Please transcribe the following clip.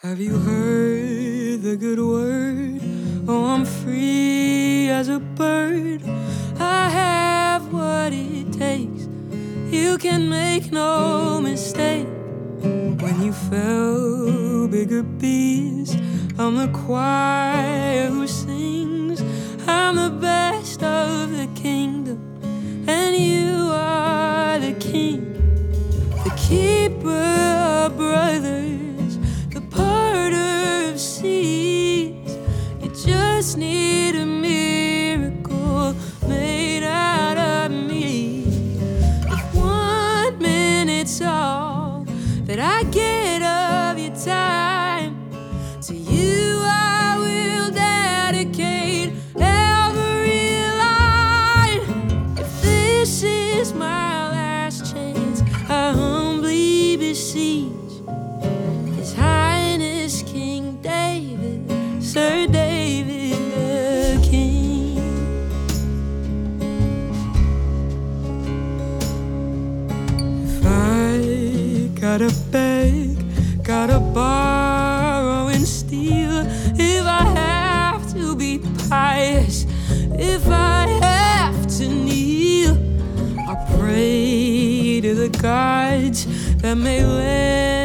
Have you heard the good word? Oh, I'm free as a bird. I have what it takes. You can make no mistake. When you fell, bigger beast, I'm the choir who sings. I'm the best of the kingdom, and you are the king, the keeper of brothers, the parter of seas. You just need a miracle made out of me. If 1 minute's all that I get of your time, to you I will dedicate every line. If this is my last chance, I humbly beseech His Highness King David, Sir David the King. If I gotta beg, gotta borrow and steal, if I have to be pious, if I have to kneel, I'll pray to the gods that may lend